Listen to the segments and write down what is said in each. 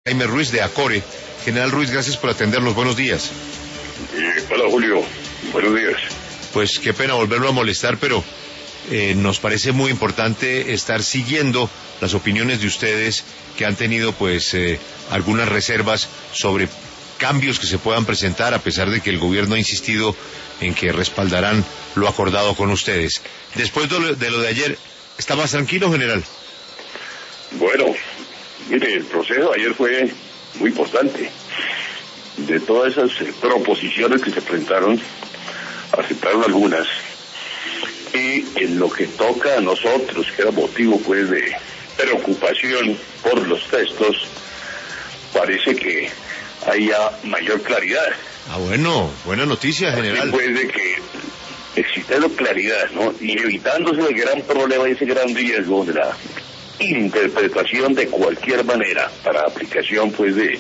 Jaime Ruiz de Acore. General Ruiz, gracias por atendernos. Buenos días. Hola Julio, buenos días. Pues qué pena volverlo a molestar, pero nos parece muy importante estar siguiendo las opiniones de ustedes que han tenido pues algunas reservas sobre cambios que se puedan presentar, a pesar de que el gobierno ha insistido en que respaldarán lo acordado con ustedes. Después de lo de ayer, ¿está más tranquilo, general? Bueno, mire, el proceso ayer fue muy importante. De todas esas proposiciones que se presentaron, aceptaron algunas. Y en lo que toca a nosotros, que era motivo pues de preocupación por los textos, parece que haya mayor claridad. Ah, bueno, buena noticia, general. Después de que existiera claridad, ¿no? Y evitándose el gran problema y ese gran riesgo de la interpretación de cualquier manera para aplicación pues de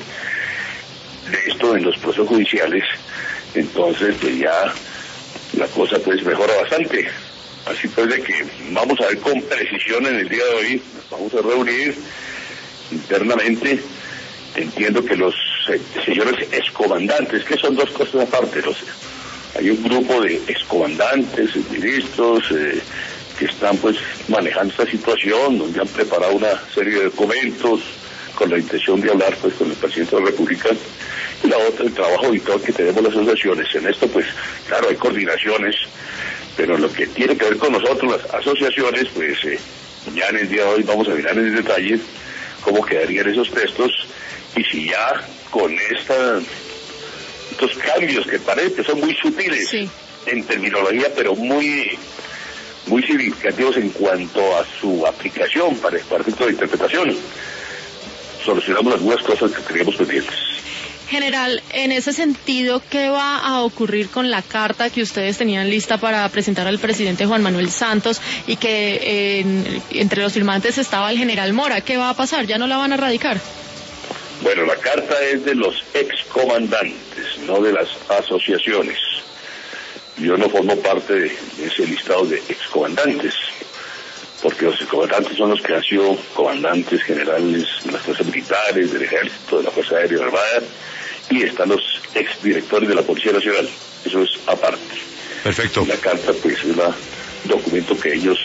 esto en los procesos judiciales, entonces pues ya la cosa pues mejora bastante. Así pues de que vamos a ver con precisión en el día de hoy, nos vamos a reunir internamente. Entiendo que los señores excomandantes, que son dos cosas aparte, hay un grupo de excomandantes, ministros, que están pues manejando esta situación, donde han preparado una serie de documentos con la intención de hablar pues con el presidente de la República, y la otra, el trabajo habitual que tenemos las asociaciones. En esto pues claro hay coordinaciones, pero lo que tiene que ver con nosotros, las asociaciones, pues ya en el día de hoy vamos a mirar en detalle cómo quedarían esos textos, y si ya con estos cambios que parece que son muy sutiles, sí, en terminología, pero muy significativos en cuanto a su aplicación para efectos de interpretación, solucionamos algunas cosas que teníamos pendientes. General, en ese sentido, ¿qué va a ocurrir con la carta que ustedes tenían lista para presentar al presidente Juan Manuel Santos y que entre los firmantes estaba el general Mora? ¿Qué va a pasar? ¿Ya no la van a radicar? Bueno, la carta es de los excomandantes, no de las asociaciones. Yo no formo parte de ese listado de excomandantes, porque los excomandantes son los que han sido comandantes generales de las fuerzas militares, del ejército, de la Fuerza Aérea y de la Armada, y están los exdirectores de la Policía Nacional. Eso es aparte. Perfecto. La carta pues es un documento que ellos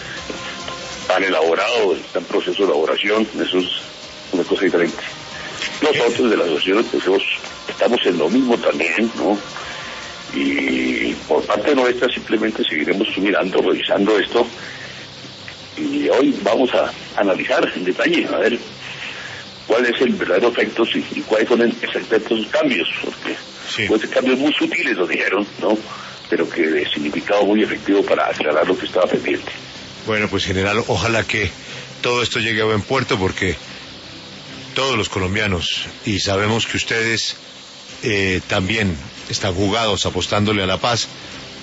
han elaborado, está en proceso de elaboración, eso es una cosa diferente. Nosotros de las asociaciones pues estamos en lo mismo también, ¿no? Y por parte nuestra simplemente seguiremos mirando, revisando esto, y hoy vamos a analizar en detalle, a ver cuál es el verdadero efecto y cuáles son exactamente esos cambios, porque sí, pues cambios muy sutiles lo dijeron, ¿no? Pero que de significado muy efectivo para aclarar lo que estaba pendiente. Bueno, pues general, ojalá que todo esto llegue a buen puerto, porque todos los colombianos, y sabemos que ustedes también están jugados apostándole a la paz,